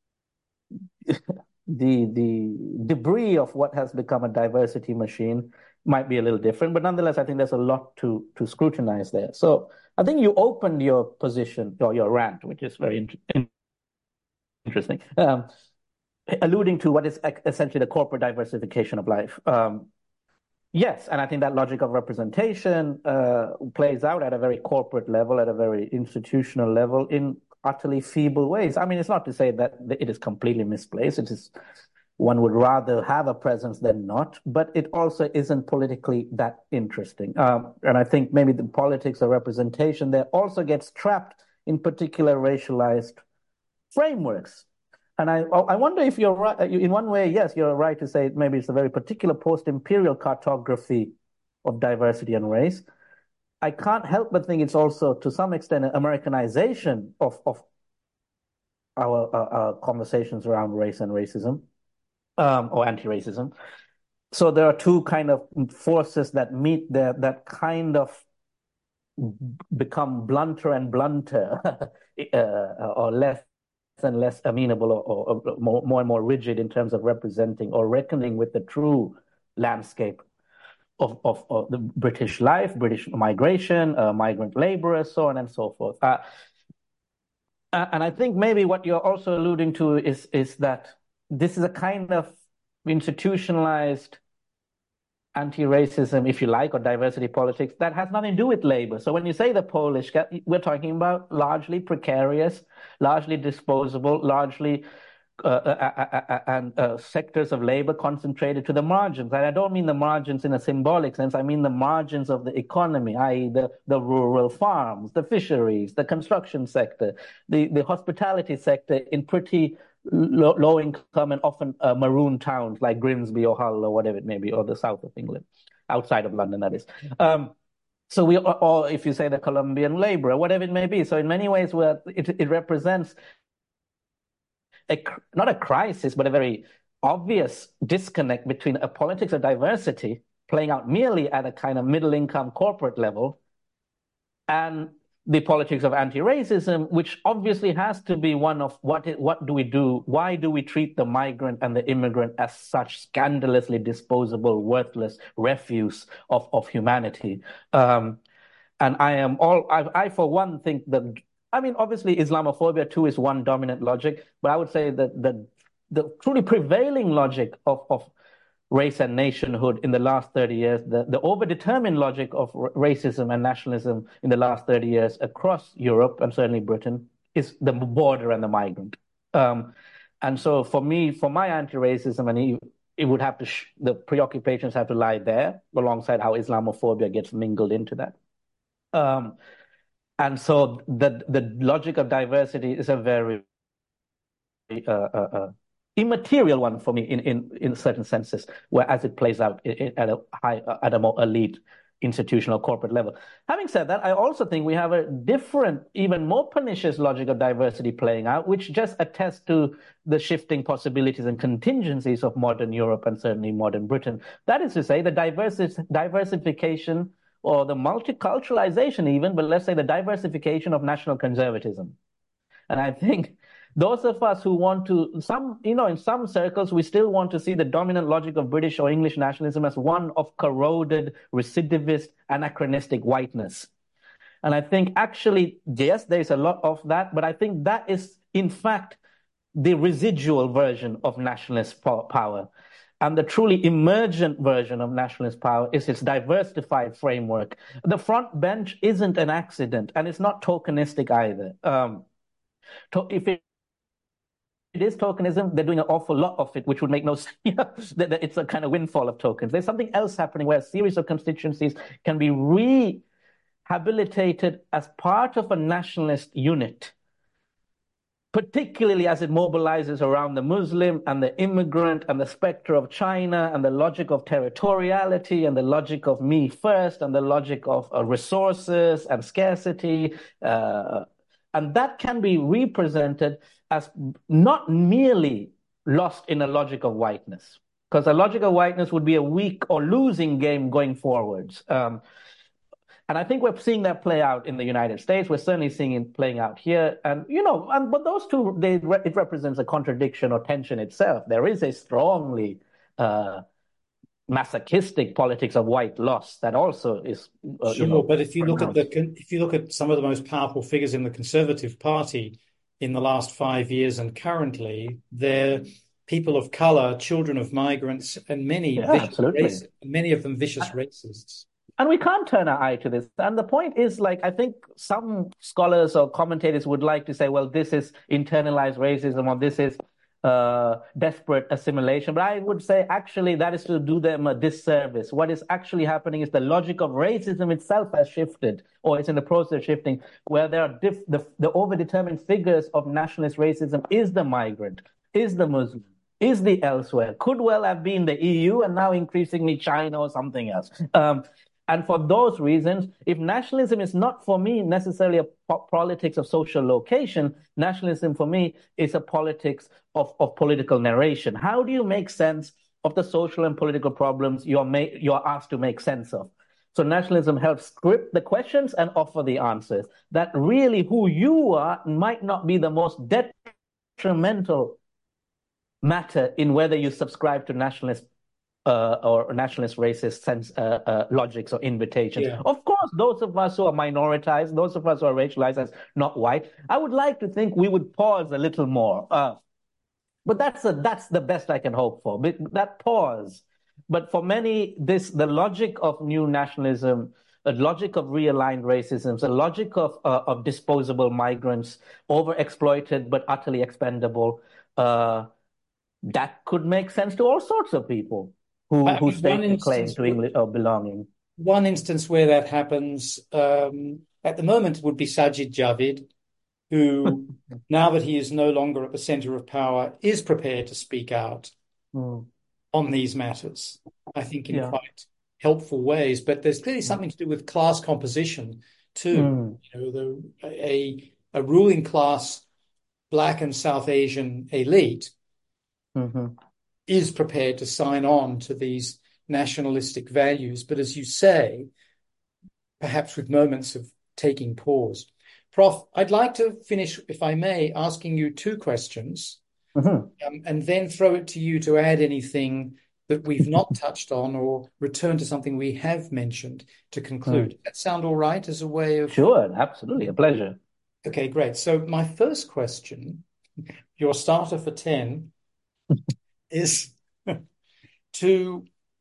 the the debris of what has become a diversity machine might be a little different, but nonetheless, I think there's a lot to to scrutinize there. So I think you opened your position or your rant, which is very in- interesting. Um, alluding to what is essentially the corporate diversification of life. Um, yes, and I think that logic of representation uh, plays out at a very corporate level, at a very institutional level, in utterly feeble ways. I mean, it's not to say that it is completely misplaced. It is one would rather have a presence than not, but it also isn't politically that interesting. Um, and I think maybe the politics of representation there also gets trapped in particular racialized frameworks. And I, I wonder if you're right. In one way, yes, you're right to say maybe it's a very particular post-imperial cartography of diversity and race. I can't help but think it's also, to some extent, an Americanization of, of our, uh, our conversations around race and racism, um, or anti-racism. So there are two kind of forces that meet there that kind of become blunter and blunter, uh, or less and less amenable, or, or, or more, more and more rigid in terms of representing or reckoning with the true landscape of, of, of the British life, British migration, uh, migrant laborers, so on and so forth. Uh, and I think maybe what you're also alluding to is, is that this is a kind of institutionalized anti-racism, if you like, or diversity politics that has nothing to do with labor. So when you say the Polish, we're talking about largely precarious, largely disposable, largely uh, uh, uh, uh, and uh, sectors of labor concentrated to the margins. And I don't mean the margins in a symbolic sense. I mean the margins of the economy, that is the, the rural farms, the fisheries, the construction sector, the, the hospitality sector in pretty low, low income and often uh, maroon towns like Grimsby or Hull or whatever it may be, or the south of England, outside of London, that is. Um, so we, or if you say the Colombian laborer, whatever it may be. So in many ways, where it, it represents a, not a crisis, but a very obvious disconnect between a politics of diversity playing out merely at a kind of middle income corporate level and the politics of anti-racism, which obviously has to be one of what it, what do we do? Why do we treat the migrant and the immigrant as such scandalously disposable, worthless refuse of, of humanity? Um, and I am all, I, I for one think that, I mean, obviously Islamophobia too is one dominant logic, but I would say that the, the truly prevailing logic of, of race and nationhood in the last thirty years, the, the overdetermined logic of r- racism and nationalism in the last thirty years across Europe and certainly Britain is the border and the migrant. Um, and so for me, for my anti-racism, and it, it would have to, sh- the preoccupations have to lie there alongside how Islamophobia gets mingled into that. Um, and so the, the logic of diversity is a very uh, uh, uh, immaterial one for me in, in, in certain senses, whereas it plays out in, in, at a high, at a more elite institutional corporate level. Having said that, I also think we have a different, even more pernicious logic of diversity playing out, which just attests to the shifting possibilities and contingencies of modern Europe and certainly modern Britain. That is to say, the diversi- diversification or the multiculturalization even, but let's say the diversification of national conservatism. And I think those of us who want to, some, you know, in some circles, we still want to see the dominant logic of British or English nationalism as one of corroded, recidivist, anachronistic whiteness. And I think actually, yes, there's a lot of that, but I think that is, in fact, the residual version of nationalist power. And the truly emergent version of nationalist power is its diversified framework. The front bench isn't an accident, and it's not tokenistic either. Um, to, if it It is tokenism. They're doing an awful lot of it, which would make no sense. It's a kind of windfall of tokens. There's something else happening where a series of constituencies can be rehabilitated as part of a nationalist unit, particularly as it mobilizes around the Muslim and the immigrant and the specter of China and the logic of territoriality and the logic of me first and the logic of uh, resources and scarcity. Uh, and that can be represented as not merely lost in a logic of whiteness, because a logic of whiteness would be a weak or losing game going forwards. Um, and I think we're seeing that play out in the United States. We're certainly seeing it playing out here. And, you know, and, but those two, they, it represents a contradiction or tension itself. There is a strongly uh, masochistic politics of white loss that also is uh, sure, you know, but if you look at pronounced. the if you look at some of the most powerful figures in the Conservative Party, in the last five years and currently, they're people of color, children of migrants, and many Yeah, vicious absolutely. racists, many of them vicious racists. And we can't turn our eye to this. And the point is, like, I think some scholars or commentators would like to say, well, this is internalized racism or this is uh, desperate assimilation. But I would say, actually, that is to do them a disservice. What is actually happening is the logic of racism itself has shifted, or it's in the process of shifting, where there are diff- the, the overdetermined figures of nationalist racism is the migrant, is the Muslim, is the elsewhere, could well have been the E U and now increasingly China or something else. Um, and for those reasons, if nationalism is not for me necessarily a po- politics of social location, nationalism for me is a politics of, of political narration. How do you make sense of the social and political problems you're, ma- you're asked to make sense of? So nationalism helps script the questions and offer the answers. That really who you are might not be the most detrimental matter in whether you subscribe to nationalist uh, or nationalist racist sense uh, uh, logics or invitations. Yeah. Of course, those of us who are minoritized, those of us who are racialized as not white, I would like to think we would pause a little more. Uh, but that's a, that's the best I can hope for. That pause. But for many, this the logic of new nationalism, a logic of realigned racism, a logic of uh, of disposable migrants, overexploited but utterly expendable. Uh, that could make sense to all sorts of people who I who mean, one stake a claim instance, to English or belonging. one instance where that happens um, at the moment would be Sajid Javid, who, now that he is no longer at the center of power, is prepared to speak out Mm. on these matters, I think in Yeah. quite helpful ways. But there's clearly something to do with class composition too. Mm. You know, the, a, a ruling class, Black and South Asian elite Mm-hmm. is prepared to sign on to these nationalistic values. But as you say, perhaps with moments of taking pause. Professor, I'd like to finish, if I may, asking you two questions, Mm-hmm. um, and then throw it to you to add anything that we've not touched on or return to something we have mentioned to conclude. Mm. Does that sound all right as a way of... Sure, absolutely, a pleasure. Okay, great. So my first question, your starter for ten, is to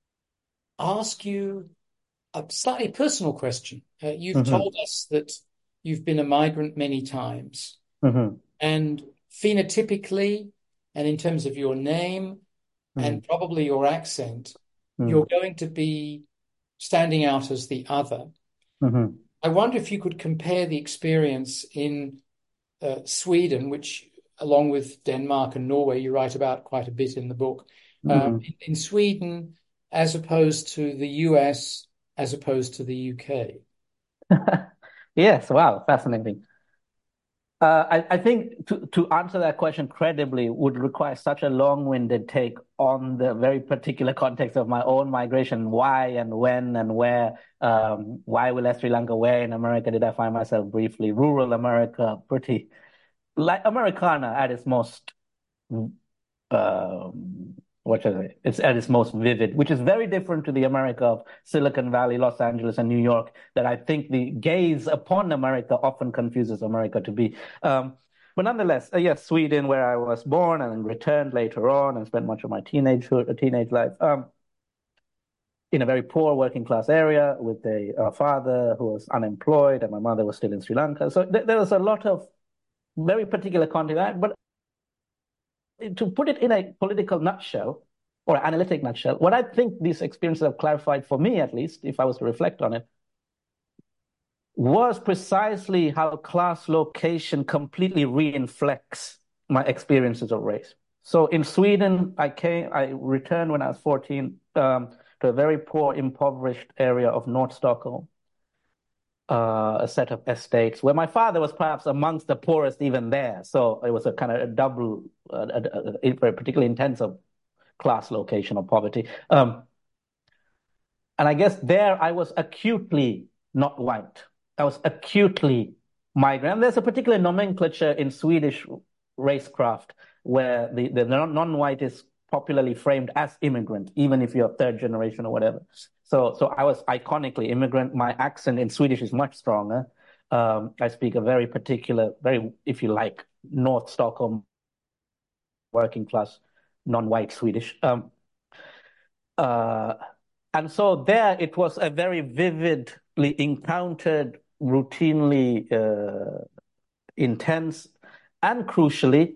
ask you a slightly personal question. Uh, you've Mm-hmm. told us that you've been a migrant many times, Mm-hmm. and phenotypically, and in terms of your name and Mm. probably your accent, Mm. you're going to be standing out as the other. Mm-hmm. I wonder if you could compare the experience in uh, Sweden, which, along with Denmark and Norway, you write about quite a bit in the book. Uh, Mm-hmm. in, in Sweden, as opposed to the U S, as opposed to the U K. Yes, wow, fascinating. Uh, I, I think to, to answer that question credibly would require such a long-winded take on the very particular context of my own migration, why and when and where, um, why we left Sri Lanka, where in America did I find myself briefly, rural America, pretty, like Americana at its most, um, what should I say? It's at its most vivid, which is very different to the America of Silicon Valley, Los Angeles, and New York, that I think the gaze upon America often confuses America to be. Um, but nonetheless, uh, yes, Sweden, where I was born and returned later on and spent much of my teenage teenage life. Um, in a very poor working class area with a, a father who was unemployed and my mother was still in Sri Lanka. So th- there was a lot of very particular content, but to put it in a political nutshell or analytic nutshell, what I think these experiences have clarified for me, at least, if I was to reflect on it, was precisely how class location completely reinflects my experiences of race. So in Sweden, I came, I returned when I was fourteen um, to a very poor, impoverished area of North Stockholm. Uh, a set of estates where my father was perhaps amongst the poorest even there. So it was a kind of a double, uh, a, a, a particularly intensive class location of poverty. Um, and I guess there I was acutely not white. I was acutely migrant. And there's a particular nomenclature in Swedish racecraft where the, the non-white is popularly framed as immigrant, even if you're third generation or whatever. So, so I was iconically immigrant. My accent in Swedish is much stronger. Um, I speak a very particular, very, if you like, North Stockholm, working class, non-white Swedish. Um, uh, and so there it was a very vividly encountered, routinely uh, intense, and crucially,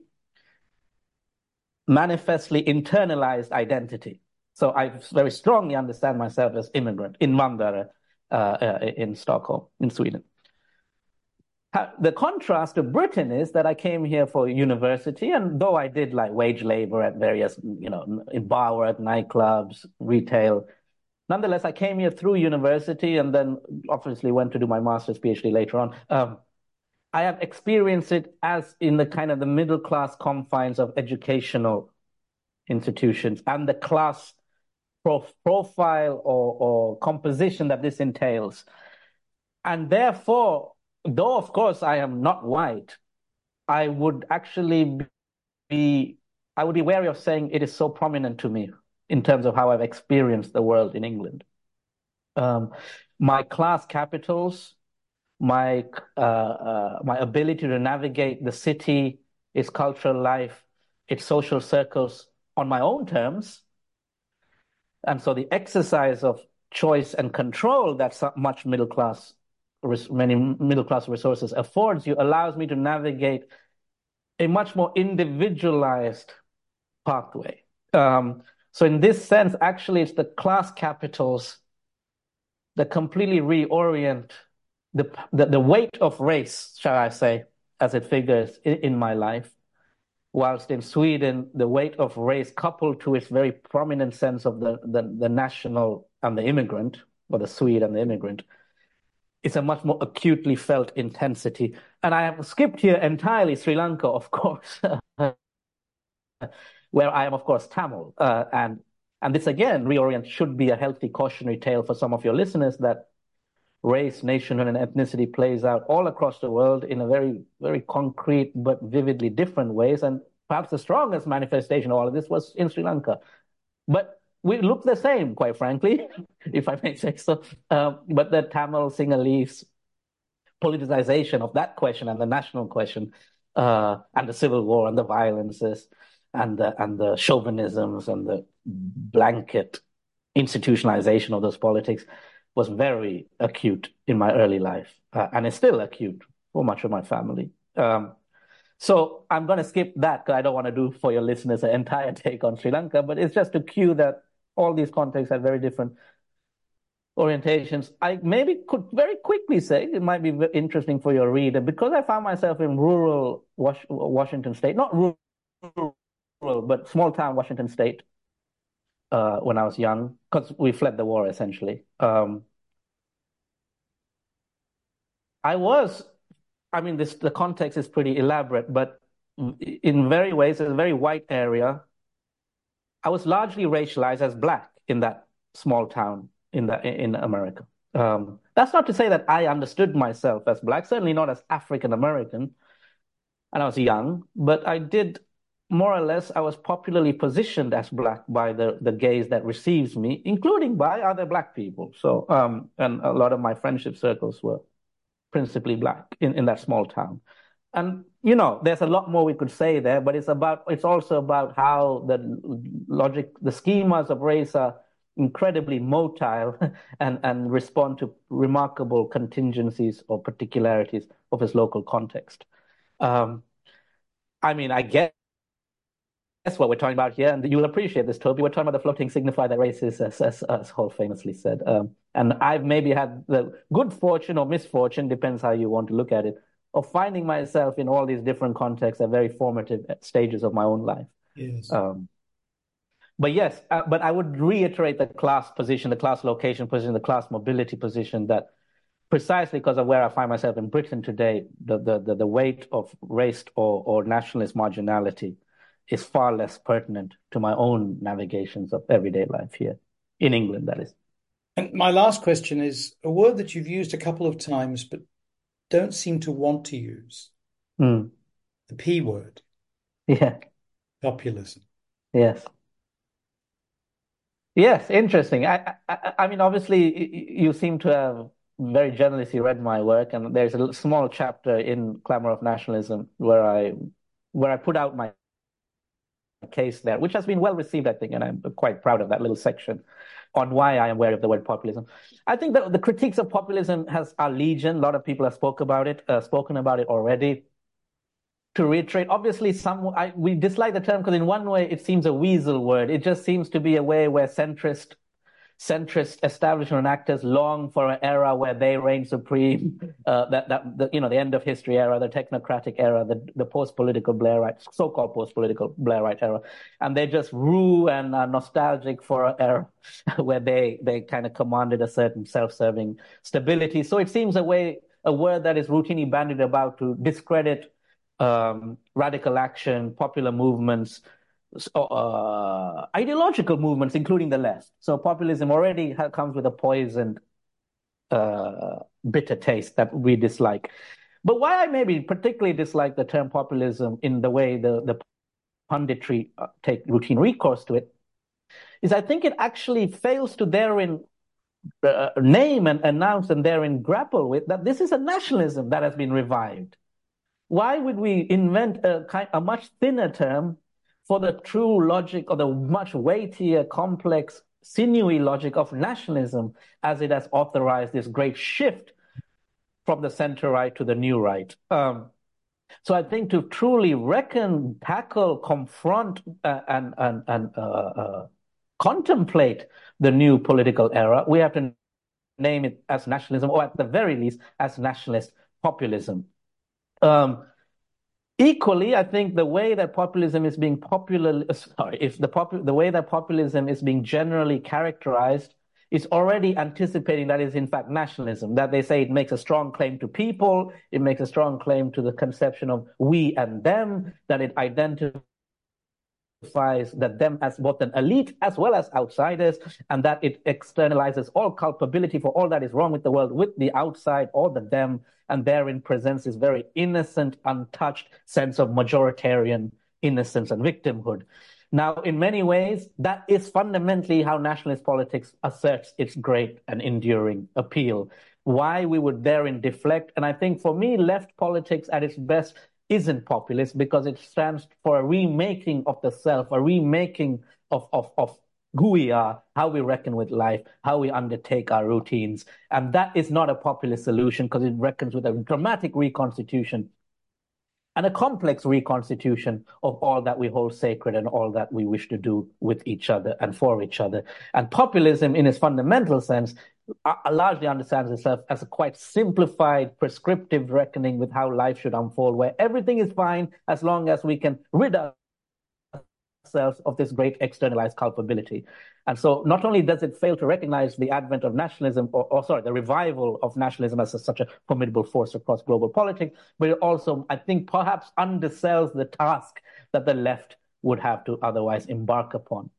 manifestly internalized identity. So I very strongly understand myself as immigrant, invandrare, uh, uh, in Stockholm, in Sweden. The contrast to Britain is that I came here for university, and though I did like wage labor at various, you know, in bar work, nightclubs, retail, nonetheless, I came here through university and then obviously went to do my master's, PhD later on. Um, I have experienced it as in the kind of the middle class confines of educational institutions and the class prof profile or, or composition that this entails. And therefore, though, of course, I am not white, I would actually be, I would be wary of saying it is so prominent to me in terms of how I've experienced the world in England. Um, my class capitals, my, uh, uh, my ability to navigate the city, its cultural life, its social circles on my own terms. And so the exercise of choice and control that so much middle class many middle class resources affords you allows me to navigate a much more individualized pathway. Um, so in this sense, actually, it's the class capitals that completely reorient the, the, the weight of race, shall I say, as it figures in, in my life. Whilst in Sweden, the weight of race coupled to its very prominent sense of the, the, the national and the immigrant, or the Swede and the immigrant, it's a much more acutely felt intensity. And I have skipped here entirely Sri Lanka, of course, where I am, of course, Tamil. Uh, and, and this, again, reorient should be a healthy cautionary tale for some of your listeners that race, nationhood, and ethnicity plays out all across the world in a very, very concrete but vividly different ways. And perhaps the strongest manifestation of all of this was in Sri Lanka. But we look the same, quite frankly, if I may say so. Uh, but the Tamil Sinhalese politicization of that question and the national question, uh, and the civil war and the violences and the, and the chauvinisms and the blanket institutionalization of those politics was very acute in my early life, uh, and it's still acute for much of my family. Um, so I'm going to skip that because I don't want to do for your listeners an entire take on Sri Lanka, but it's just to cue that all these contexts have very different orientations. I maybe could very quickly say, it might be interesting for your reader, because I found myself in rural Was Washington State, not rural, but small town Washington State, uh, when I was young, because we fled the war essentially. Um, I was, I mean, this the context is pretty elaborate, but in very ways, it's a very white area. I was largely racialized as Black in that small town in the in America. Um, that's not to say that I understood myself as Black, certainly not as African American, and I was young, but I did more or less, I was popularly positioned as Black by the, the gaze that receives me, including by other Black people. So, um, and a lot of my friendship circles were principally Black in, in that small town. And, you know, there's a lot more we could say there, but it's about, it's also about how the logic, the schemas of race are incredibly motile and, and respond to remarkable contingencies or particularities of its local context. Um, I mean, I guess that's what we're talking about here, and you'll appreciate this, Toby. We're talking about the floating signifier that race is, as, as, as Hall famously said. Um, and I've maybe had the good fortune or misfortune, depends how you want to look at it, of finding myself in all these different contexts at very formative stages of my own life. Yes. Um, but yes, uh, but I would reiterate the class position, the class location position, the class mobility position, that precisely because of where I find myself in Britain today, the, the, the, the weight of race or, or nationalist marginality is far less pertinent to my own navigations of everyday life here, in England, that is. And my last question is a word that you've used a couple of times, but don't seem to want to use. Mm. The P word. Yeah. Populism. Yes. Yes, interesting. I, I, I mean, obviously, you seem to have very generously read my work, and there's a small chapter in Clamor of Nationalism where I where I put out my case there, which has been well received, I think, and I'm quite proud of that little section on why I am wary of the word populism. I think that the critiques of populism has are legion. A lot of people have spoke about it, uh, spoken about it already. To reiterate, obviously, some I, we dislike the term because in one way it seems a weasel word. It just seems to be a way where centrist centrist establishment actors long for an era where they reign supreme, uh, that, that the, you know, the end of history era, the technocratic era, the, the post-political Blairite, so-called post-political Blairite era. And they just rue and are nostalgic for an era where they, they kind of commanded a certain self-serving stability. So it seems a way, a word that is routinely bandied about to discredit um, radical action, popular movements, uh, ideological movements, including the left. So populism already ha- comes with a poisoned, uh, bitter taste that we dislike. But why I maybe particularly dislike the term populism in the way the, the punditry uh, take routine recourse to it is I think it actually fails to therein uh, name and announce and therein grapple with that this is a nationalism that has been revived. Why would we invent a, kind, a much thinner term for the true logic or the much weightier, complex, sinewy logic of nationalism as it has authorized this great shift from the center right to the new right? Um, so I think to truly reckon, tackle, confront, uh, and, and, and uh, uh, contemplate the new political era, we have to name it as nationalism, or at the very least, as nationalist populism. Um, Equally, I think the way that populism is being popular, sorry, if the popu- the way that populism is being generally characterized is already anticipating that is in fact nationalism, that they say it makes a strong claim to people, it makes a strong claim to the conception of we and them, that it identifies that them as both an elite as well as outsiders, and that it externalizes all culpability for all that is wrong with the world with the outside or the them, and therein presents this very innocent, untouched sense of majoritarian innocence and victimhood. Now, in many ways, that is fundamentally how nationalist politics asserts its great and enduring appeal. Why we would therein deflect, and I think for me, left politics at its best isn't populist because it stands for a remaking of the self, a remaking of, of, of who we are, how we reckon with life, how we undertake our routines. And that is not a populist solution because it reckons with a dramatic reconstitution and a complex reconstitution of all that we hold sacred and all that we wish to do with each other and for each other. And populism, in its fundamental sense, uh, largely understands itself as a quite simplified, prescriptive reckoning with how life should unfold, where everything is fine as long as we can rid ourselves of this great externalized culpability. And so not only does it fail to recognize the advent of nationalism, or, or sorry, the revival of nationalism as a, such a formidable force across global politics, but it also, I think, perhaps undersells the task that the left would have to otherwise embark upon.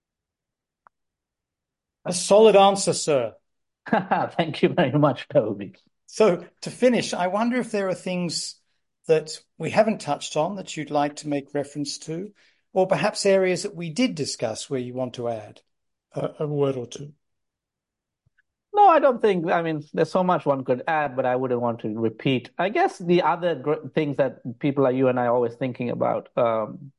A solid answer, sir. Thank you very much, Toby. So to finish, I wonder if there are things that we haven't touched on that you'd like to make reference to, or perhaps areas that we did discuss where you want to add a, a word or two. No, I don't think, I mean, there's so much one could add, but I wouldn't want to repeat. I guess the other gr- things that people like you and I are always thinking about um,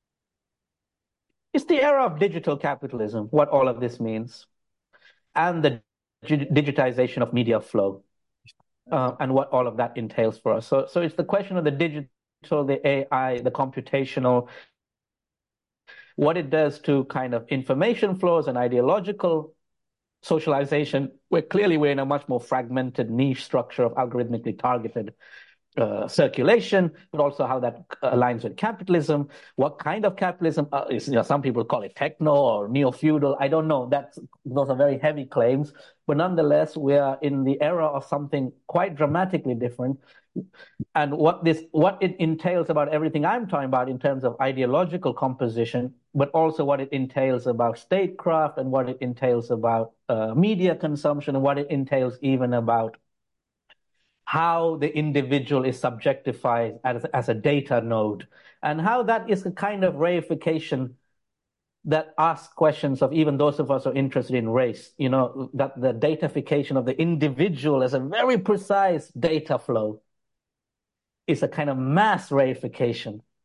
is the era of digital capitalism, what all of this means, and the g- digitization of media flow, uh, and what all of that entails for us. So, so it's the question of the digital, the A I, the computational, what it does to kind of information flows and ideological socialization, where clearly we're in a much more fragmented niche structure of algorithmically targeted uh, circulation, but also how that aligns with capitalism. What kind of capitalism uh, is, you know, some people call it techno or neo-feudal. I don't know. That's, those are very heavy claims. But nonetheless, we are in the era of something quite dramatically different. And what this, what it entails about everything I'm talking about in terms of ideological composition, but also what it entails about statecraft and what it entails about uh, media consumption and what it entails even about how the individual is subjectified as, as a data node, and how that is a kind of reification that asks questions of even those of us who are interested in race, you know, that the datafication of the individual as a very precise data flow is a kind of mass reification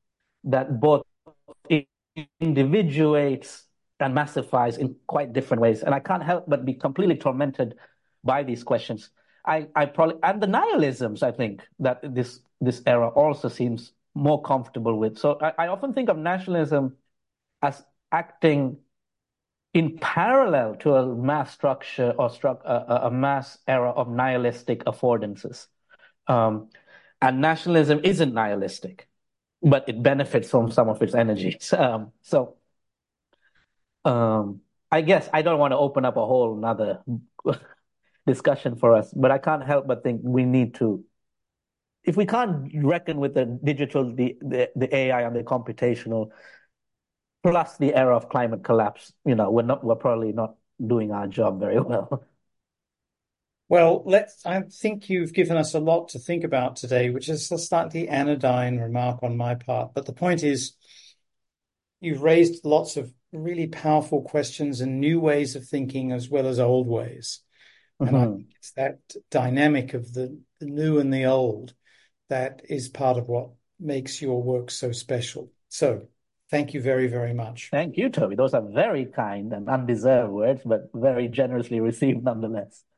that both individuates and massifies in quite different ways. And I can't help but be completely tormented by these questions. I, I probably and the nihilisms, I think, that this this era also seems more comfortable with. So I, I often think of nationalism as acting in parallel to a mass structure or struck a, a mass era of nihilistic affordances. Um, and nationalism isn't nihilistic, but it benefits from some of its energies. Um, so um, I guess I don't want to open up a whole another discussion for us, but I can't help but think we need to, if we can't reckon with the digital, the, the, the A I and the computational, plus the era of climate collapse, you know, we're not, we're probably not doing our job very well. Well, let's, I think you've given us a lot to think about today, which is a slightly anodyne remark on my part. But the point is, you've raised lots of really powerful questions and new ways of thinking as well as old ways. And I Mm-hmm. think it's that dynamic of the, the new and the old that is part of what makes your work so special. So thank you very, very much. Thank you, Toby. Those are very kind and undeserved words, but very generously received nonetheless.